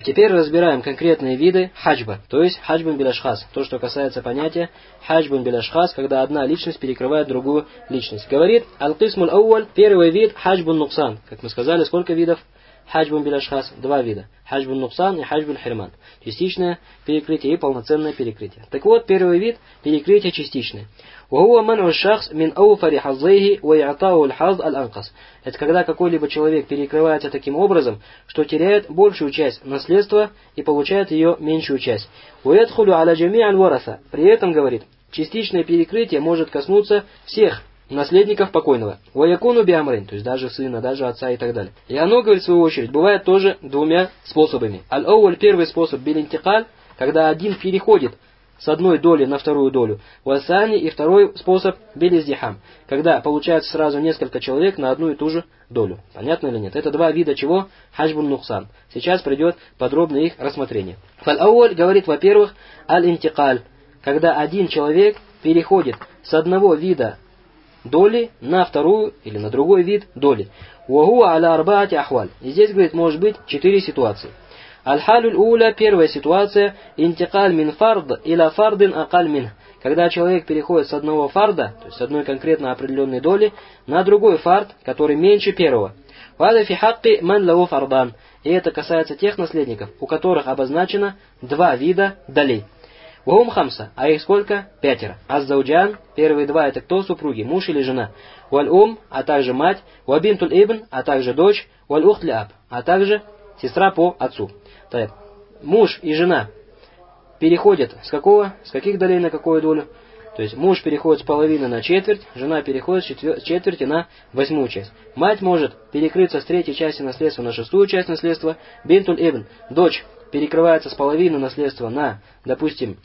Теперь разбираем конкретные виды хаджба, то есть хаджбун биляшхас, то, что касается понятия хаджбун биляшхас, когда одна личность перекрывает другую личность. Говорит аль-кисмуль ауаль, первый вид хаджбун нуксан. Как мы сказали, сколько видов хаджбун биляшхас? Два вида. Хаджбун нуксан и хаджбун хирман. Частичное перекрытие и полноценное перекрытие. Так вот, первый вид перекрытие частичное. وهو منع الشخص من أوفر حظيه وإعطاءه الحظ الأنقص. Это когда какой-либо человек перекрывается таким образом, что теряет большую часть наследства и получает ее меньшую часть. ويدخل على جميع الورثة. При этом, говорит, частичное перекрытие может коснуться всех наследников покойного. ويكون بأمرين, то есть даже сына, даже отца и так далее. И оно, говорит, в свою очередь, бывает тоже двумя способами. Аль-ауаль, первый способ, билинтикаль, когда один переходит с одной доли на вторую долю. Васани, и второй способ билиздихам, когда получается сразу несколько человек на одну и ту же долю. Понятно или нет? Это два вида чего? Хаджбун нуксан. Сейчас придет подробное их рассмотрение. Фаль-ауаль говорит, во-первых, аль-интикаль, когда один человек переходит с одного вида доли на вторую или на другой вид доли. Уагуа аля арбаати ахваль. И здесь, говорит, может быть 4 ситуации. Аль-халюль уля, первая ситуация, интикаль мин фард иля фардин акаль мин. Когда человек переходит с одного фарда, то есть с одной конкретно определенной доли, на другой фард, который меньше первого. Вада фи хакки ман лаву фардан. И это касается тех наследников, у которых обозначено два вида долей. Вахум хамса, а их сколько? 5. Аз-зауджан, первые два это кто? Супруги, муж или жена. Валь-ум, а также мать. Вабинтуль ибн, а также дочь. Валь-ухт ли-аб, а также сестра по отцу. Так, муж и жена переходят с какого? С каких долей на какую долю? То есть муж переходит с половины на четверть, жена переходит с четверти на 8 часть. Мать может перекрыться с 3 части наследства на 6 часть наследства. Бинтуль ибн, дочь, перекрывается с половины наследства на, допустим,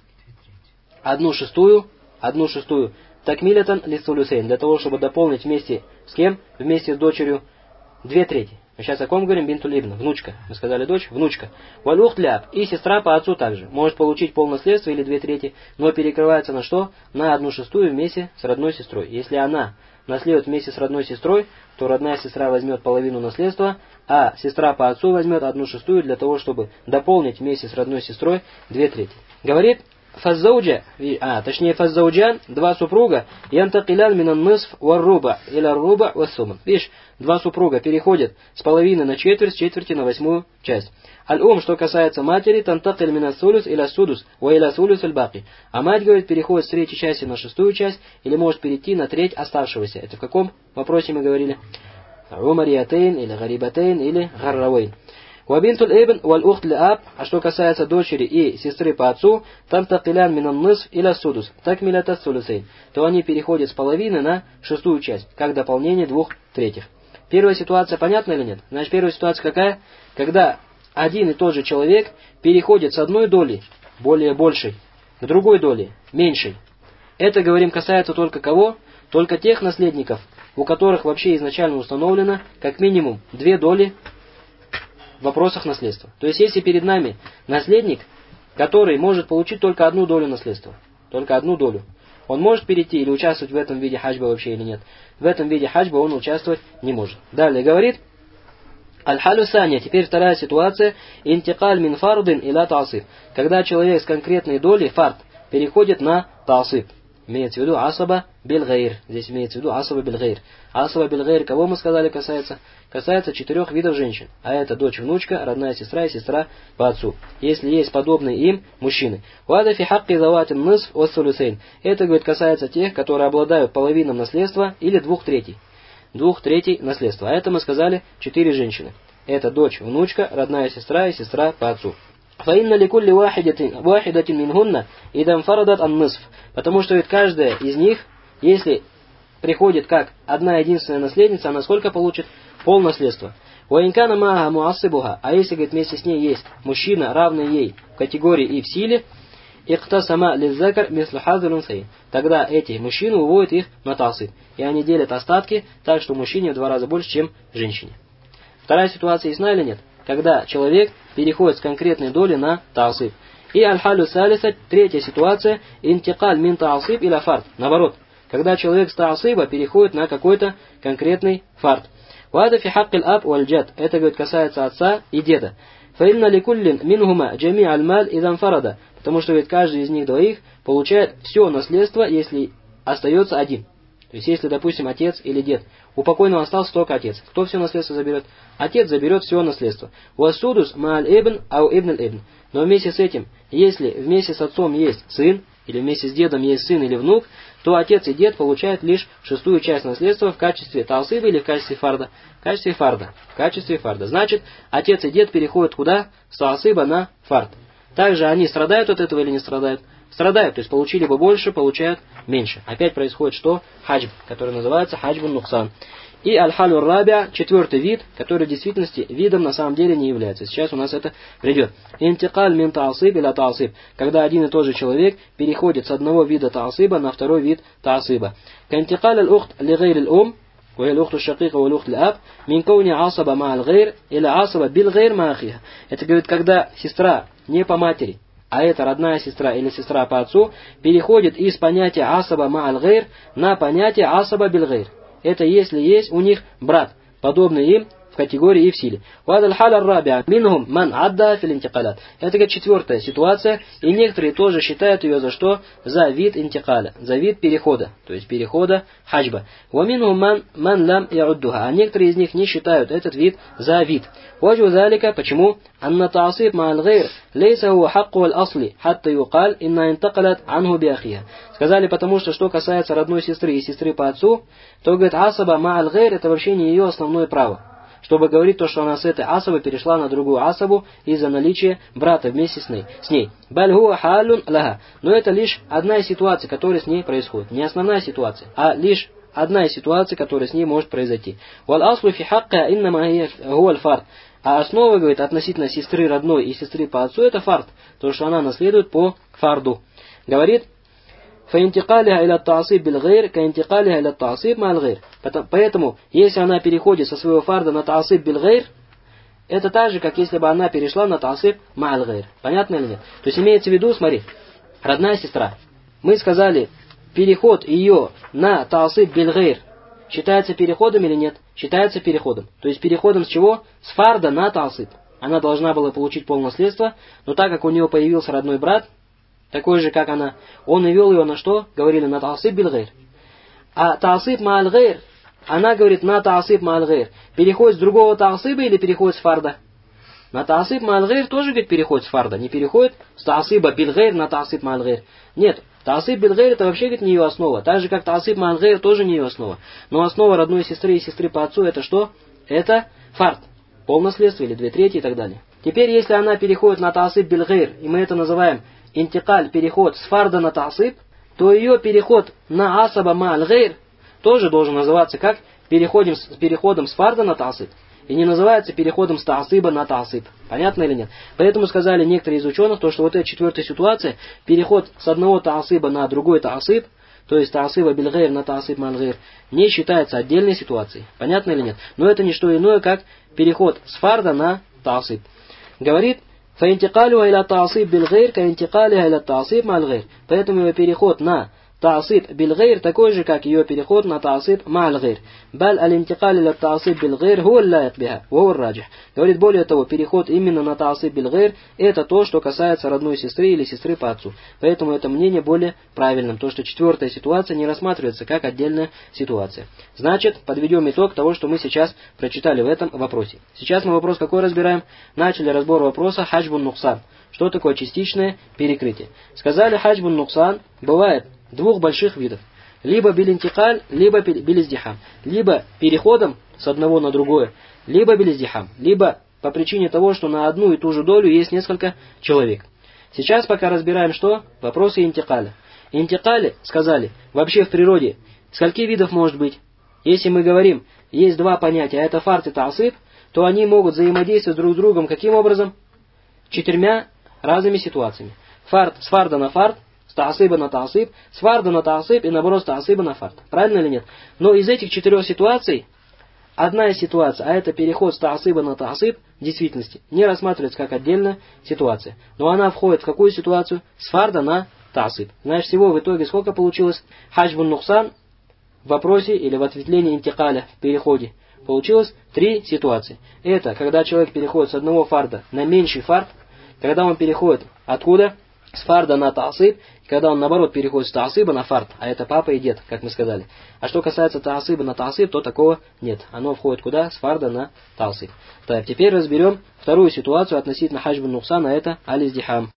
1/6, такмилятан лиссулюсейн, для того, чтобы дополнить вместе с кем? Вместе с дочерью 2/3. Мы сейчас о ком говорим? Бинтуль ибн, внучка. Мы сказали дочь, внучка. Валюхт ляп, и сестра по отцу также. Может получить полнаследство или 2/3, но перекрывается на что? На 1/6 вместе с родной сестрой. Если она наследует вместе с родной сестрой, то родная сестра возьмет половину наследства, а сестра по отцу возьмет 1/6 для того, чтобы дополнить вместе с родной сестрой 2/3. Говорит, фаззауджа, точнее фаззауджан, два супруга, янтакилян минан нысф варруба, иля руба вассуман. Видишь, два супруга переходят с половины на четверть, с четверти на 8 часть. Аль-ум, что касается матери, тантакиль минан сулюс иля судус, ва иля сулюс аль-баки. А мать, говорит, переходит с 3 части на 6 часть, или может перейти на треть оставшегося. Это в каком вопросе мы говорили? Умариятейн, или гарибатейн, или гарравейн. Вабинтуль ибн валь-ухт ли-аб, а что касается дочери и сестры по отцу, тантакилян минан нысф иля судус, такмилята сулюсейн, то они переходят с половины на 6 часть, как дополнение 2/3. Первая ситуация понятна или нет? Значит, первая ситуация какая? Когда один и тот же человек переходит с одной доли, более большей, к другой доле, меньшей. Это, говорим, касается только кого? Только тех наследников, у которых вообще изначально установлено как минимум 2 доли в вопросах наследства. То есть, если перед нами наследник, который может получить только 1 долю наследства, только 1 долю, он может перейти или участвовать в этом виде хаджба вообще или нет? В этом виде хаджба он участвовать не может. Далее говорит, аль-халю саня, теперь вторая ситуация, интикаль мин фардин иля таасиб, когда человек с конкретной доли, фард, переходит на таасиб. Имеется в виду асаба бил-гайр. Здесь имеется в виду асаба бил-гайр. Асаба бил-гайр, кого мы сказали касается? Касается 4 видов женщин. А это дочь, внучка, родная сестра и сестра по отцу. Если есть подобные им мужчины. Вада фи хакки заватин нысф оссулюсейн. Это, говорит, касается тех, которые обладают половиной наследства или 2/3. 2/3 наследства. А это мы сказали 4 женщины. Это дочь, внучка, родная сестра и сестра по отцу. فإن لكل واحدة منهن إذا انفردت النصف. Потому что ведь каждая из них, если приходит как одна единственная наследница, она сколько получит? Полнаследства. وإن كان معها معصبها. А если, говорит, вместе с ней есть мужчина, равный ей в категории и в силе, иктасама лиззакар мислу хаззил унсейн. Тогда эти мужчины уводят их на таасиб. И они делят остатки так, что мужчине в 2 раза больше, чем женщине. Вторая ситуация ясна или нет? Когда человек переходит с конкретной доли на таасиб. И аль-халю салиса, третья ситуация, интикаль мин таасиб иля фард. Наоборот, когда человек с таасиба переходит на какой-то конкретный фард. Вада фи хаккиль аб валь джад. Это, говорит, касается отца и деда. فإن لكل منهما جميع المال إذا انفرد. Потому что ведь каждый из них двоих получает все наследство, если остается один. То есть, если, допустим, отец или дед, у покойного остался только отец. Кто все наследство заберет? Отец заберет все наследство. Уассудус мааль ибн ау ибн ибн. Но вместе с этим, если вместе с отцом есть сын, или вместе с дедом есть сын или внук, то отец и дед получают лишь шестую часть наследства в качестве таасиба или в качестве фарда. В качестве фарда. В качестве фарда. Значит, отец и дед переходят куда? С таасиба на фард. Также они страдают от этого или не страдают? Страдают, то есть получили бы больше, получают меньше. Опять происходит что? Хаджб, который называется хаджбун нуксан. И аль-халюр рабиа, четвертый вид, который в действительности видом на самом деле не является. Сейчас у нас это придет. Интикаль мин таасиб или таасиб, когда один и тот же человек переходит с одного вида таасиба на второй вид таасиба. Кантикаль аль-ухт ли гайр аль-ум, وهي الأخت الشقيقة والأخت الأب من كون عصبة مع الغير إلى عصبة بالغير مع أخيها. Это говорит, когда сестра не по матери, а это родная сестра или сестра по отцу, переходит из понятия асаба ма'аль гайр на понятие асаба бил гайр. Это если есть у них брат, подобный им в категории и в силе. Это как четвертая ситуация, и некоторые тоже считают ее за что? За вид интикаля, за вид перехода, то есть перехода хаджба. А некоторые из них не считают этот вид за вид. Почему? Сказали, потому что касается родной сестры и сестры по отцу, то, говорит, асаба ма'аль гайр, это вообще не ее основное право. Чтобы говорить то, что она с этой асабы перешла на другую асабу из-за наличия брата вместе с ней. Баль хуа халун лаха. Но это лишь одна из ситуаций, которая с ней происходит. Не основная ситуация, а лишь одна из ситуаций, которая с ней может произойти. Вал аслу фи хакка иннама хуа аль-фард. А основа, говорит, относительно сестры родной и сестры по отцу, это фард. То, что она наследует по фарду. Говорит, فَإِنْتِقَالِهَا إِلَى التَّعْصِيبِ بِالْغَيْرِ كَإِنْتِقَالِهَا إِلَى التَّعْصِيبِ مَعَ الْغَيْرِ. Поэтому, если она переходит со своего фарда на та'асиб бил-гайр, это так же, как если бы она перешла на та'асиб ма'аль гайр. Понятно или нет? То есть, имеется в виду, смотри, родная сестра. Мы сказали, переход ее на та'асиб бил-гайр считается переходом или нет? Считается переходом. То есть, переходом с чего? С фарда на та'асиб. Она должна была получить полнаследство, но так как у нее появился родной брат, такой же, как она, он и вел ее на что? Говорили, на та'асиб бил-гайр. А та'асиб ма'аль гайр, она говорит, на та'асиб ма'аль гайр. Переходит с другого та'асиба или переходит с фарда? На та'асиб ма'аль гайр тоже, говорит, переходит с фарда. Не переходит с та'асиба бил-гайр на та'асиб ма'аль гайр. Нет, та'асиб бил-гайр это вообще, говорит, не ее основа. Так же, как та'асиб ма'аль гайр тоже не ее основа. Но основа родной сестры и сестры по отцу это что? Это фард. Полнаследство или 2/3 и так далее. Теперь, если она переходит на та'асиб бил-гайр, и мы это называем интикаль, переход с фарда на та'асиб, то ее переход на асаба ма'аль гайр тоже должен называться как переходом с фарда на та'асиб. И не называется переходом с та'асиба на та'асиб. Понятно или нет? Поэтому сказали некоторые из ученых, что вот эта четвертая ситуация, переход с одного та'асиба на другой та'асиб, то есть та'асиба бил-гайр на та'асиб ма'аль гайр, не считается отдельной ситуацией. Понятно или нет? Но это не что иное, как переход с фарда на та'асиб. Говорит, فَإِنْتِقَالُهَا إِلَى التَّعْصِيبِ بِالْغَيْرِ كَإِنْتِقَالِهَا إِلَى التَّعْصِيبِ مَعَ الْغَيْرِ. Поэтому ее переход на та'асиб бил-гайр такой же, как ее переход на та'асиб ма'аль гайр. Баль аль-интикаль иля та'асиб бил-гайр хуа ла-як биха, ва раджих. Говорит, более того, переход именно на та'асиб бил-гайр это то, что касается родной сестры или сестры по отцу. Поэтому это мнение более правильным, то, что четвертая ситуация не рассматривается как отдельная ситуация. Значит, подведем итог того, что мы сейчас прочитали в этом вопросе. Сейчас мы вопрос какой разбираем? Начали разбор вопроса хаджбун нуксан. Что такое частичное перекрытие? Сказали, хаджбун нуксан бывает двух больших видов. Либо билинтикаль, либо билиздихам. Либо переходом с одного на другое, либо билиздихам. Либо по причине того, что на одну и ту же долю есть несколько человек. Сейчас пока разбираем что? Вопросы интикаля. Интикали, сказали, вообще в природе скольки видов может быть? Если мы говорим, есть два понятия, а это фард и та'асиб, то они могут взаимодействовать друг с другом каким образом? 4 разными ситуациями. Фард с фарда на фард, с та'асиба на та'асиб, с фарда на та'асиб и наоборот с та'асиба на фард. Правильно или нет? Но из этих 4 ситуаций, одна из ситуаций, а это переход с та'асиба на та'асиб, в действительности не рассматривается как отдельная ситуация. Но она входит в какую ситуацию? С фарда на та'асиб. Значит, всего в итоге сколько получилось? Хаджбун нуксан в вопросе или в ответвлении интикаля в переходе. Получилось 3 ситуации. Это когда человек переходит с одного фарда на меньший фард, когда он переходит откуда? С фарда на таасиб, когда он наоборот переходит с таасиба на фард, а это папа и дед, как мы сказали. А что касается таасиба на таасиб, то такого нет. Оно входит куда? С фарда на таасиб. Так, теперь разберем вторую ситуацию относительно хаджб нуксана, это аль-издихам.